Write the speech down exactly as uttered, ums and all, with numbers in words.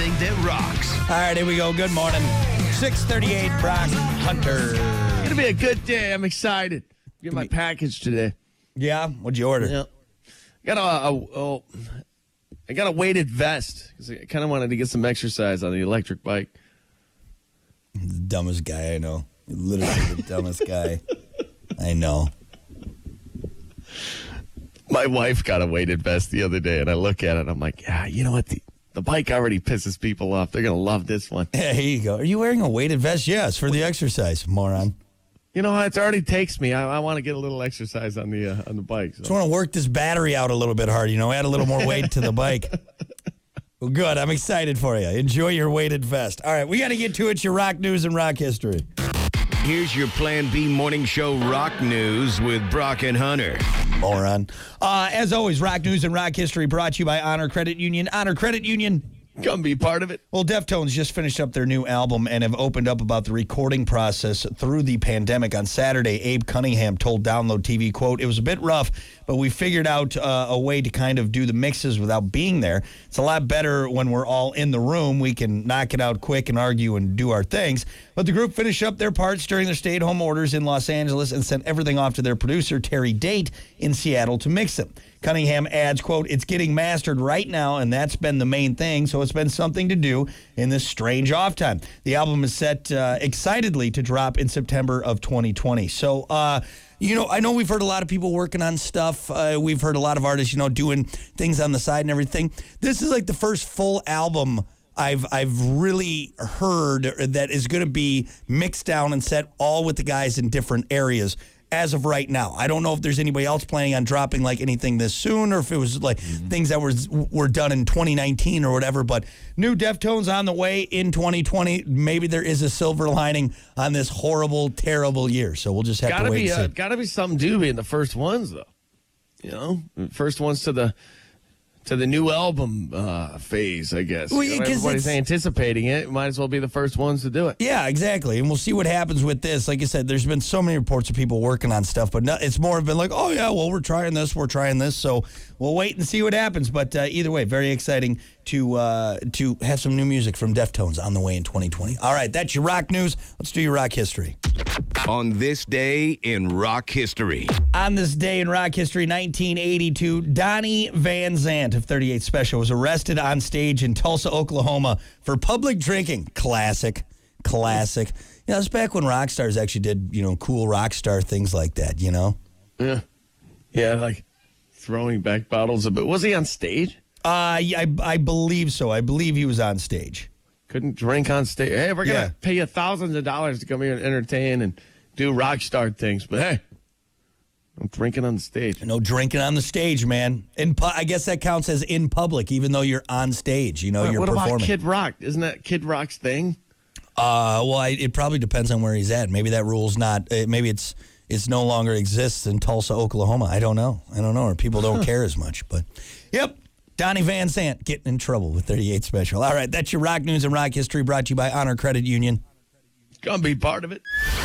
everything that rocks. All right, here we go. Good morning. six thirty-eight, Brock Hunter. It's gonna be a good day. I'm excited. Get my be- package today. Yeah? What'd you order? Yeah. Got a, a, a I got a weighted vest because I kind of wanted to get some exercise on the electric bike. The dumbest guy I know. Literally the dumbest guy I know. My wife got a weighted vest the other day, and I look at it, and I'm like, yeah, you know what? The, the bike already pisses people off. They're going to love this one. Hey, here you go. Are you wearing a weighted vest? Yes, for the exercise, moron. You know, it already takes me. I, I want to get a little exercise on the uh, on the bike. So. Just want to work this battery out a little bit hard, you know, add a little more weight to the bike. Well, good. I'm excited for you. Enjoy your weighted vest. All right, we got to get to it. Your rock news and rock history. Here's your Plan B morning show rock news with Brock and Hunter. Moron. Uh, as always, rock news and rock history brought to you by Honor Credit Union. Honor Credit Union. Come be part of it. Well, Deftones just finished up their new album and have opened up about the recording process through the pandemic. On Saturday, Abe Cunningham told Download T V, quote, "It was a bit rough, but we figured out uh, a way to kind of do the mixes without being there. It's a lot better when we're all in the room. We can knock it out quick and argue and do our things." But the group finished up their parts during their stay-at-home orders in Los Angeles and sent everything off to their producer, Terry Date, in Seattle to mix them. Cunningham adds, quote, "It's getting mastered right now, and that's been the main thing, so it's been something to do in this strange off time." The album is set uh, excitedly to drop in September of twenty twenty. So, uh, you know, I know we've heard a lot of people working on stuff. Uh, we've heard a lot of artists, you know, doing things on the side and everything. This is like the first full album I've I've really heard that is going to be mixed down and set all with the guys in different areas. As of right now, I don't know if there's anybody else planning on dropping like anything this soon, or if it was like mm-hmm. things that were were done in twenty nineteen or whatever. But new Deftones on the way in twenty twenty. Maybe there is a silver lining on this horrible, terrible year. So we'll just have gotta to wait. Be, and see. Uh, gotta be something due being the first ones, though. You know, first ones to the to the new album uh, phase, I guess. Well, You know, yeah, 'cause everybody's it's- anticipating it. Might as well be the first ones to do it. Yeah, exactly. And we'll see what happens with this. Like I said, there's been so many reports of people working on stuff, but no, it's more been like, oh, yeah, well, we're trying this, we're trying this. So we'll wait and see what happens. But uh, either way, very exciting to uh, to have some new music from Deftones on the way in twenty twenty. All right, that's your rock news. Let's do your rock history. On this day in rock history. On this day in rock history, nineteen eighty-two, Donnie Van Zant of thirty-eight Special was arrested on stage in Tulsa, Oklahoma for public drinking. Classic. Classic. You know, it's back when rock stars actually did, you know, cool rock star things like that, you know? Yeah, yeah, like throwing back bottles. But was he on stage? Uh, yeah, I, I believe so. I believe he was on stage. Couldn't drink on stage. Hey, we're gonna Yeah. pay you thousands of dollars to come here and entertain and do rock star things, but hey, I'm drinking on stage. No drinking on the stage, man. In pu- I guess that counts as in public, even though you're on stage. You know, What, you're what performing. about Kid Rock? Isn't that Kid Rock's thing? Uh, well, I, it probably depends on where he's at. Maybe that rule's not. Uh, maybe it's it's no longer exists in Tulsa, Oklahoma. I don't know. I don't know. Or people don't care as much. But yep, Donnie Van Zant getting in trouble with thirty-eight Special. All right, that's your rock news and rock history brought to you by Honor Credit Union. Come be part of it.